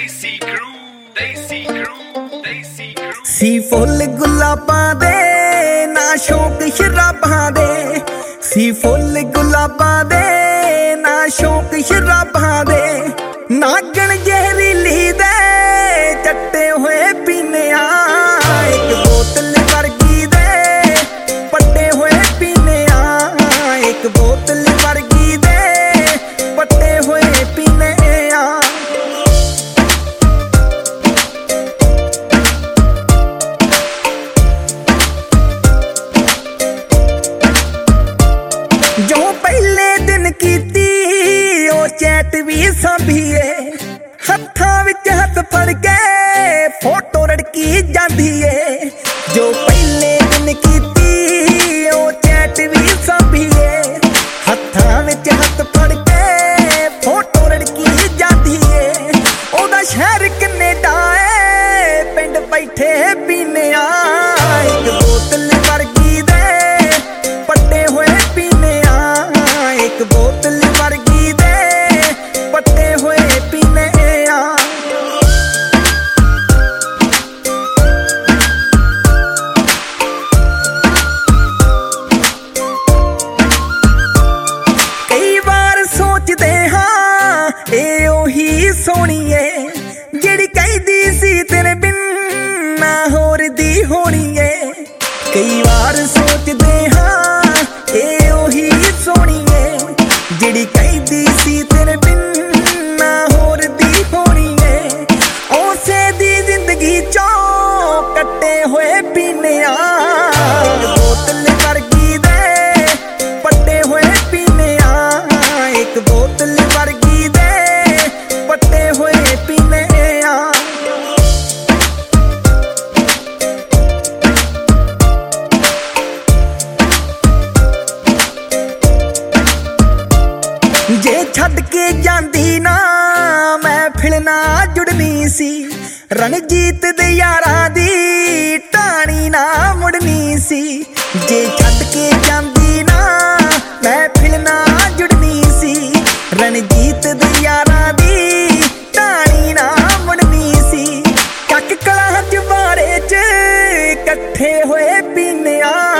सी full गुलाबां दे ना शौक शराबां दे, सी full गुलाबां दे ना शौक शराबां दे। नागण जहरीली दे चट्टे होए पीने आ, एक बोतल वर्गी दे पट्टे होए पीने आ, एक बोतल वर्गी दे पट्टे होए पीने आ। जो पहले दिन कीती ओ चैट भी सांभीए, हत्थां विच हत्थ फड़ के फोटो रड़की जांदी ए। जो पहले दिन कीती ओ चैट भी सांभीए, हत्थां विच हत्थ फड़ के फोटो रड़की जांदी ए। ओदा शहर कनेडा ए पिंड बैठे पीने आ, एक बोतल वर्गी दे पट्टे होए पीने आ, एक बोतल वर्गी दे पट्टे होए पीने आ। कई बार सोचदे हां ए ओही सोहणी ए जेड़ी कहदी सी तेरे बिन ना होर दी होनी ए। कई बार सोचदे हां ए ओही सोहणी ए जेड़ी कहदी सी तेरे बिन ना होर दी होनी ए। ओसे दी जिंदगी चों कट्टे होए पीने आ, बोतल वर्गी दे पट्टे होए पीने आ, एक बोतल वर्गी दे पट्टे होए पीने आ। जे छड्ड के जांदी ना मैं फिलना जुड़नी सी, रणजीत दे यारां दी टाणी ना मुड़नी सी। जे छड्ड के जांदी ना मैं फिलना जुड़नी सी, रणजीत दे यारां दी टाणी ना मुड़नी सी। चक कलां च बारे च कट्ठे होए पीने आ,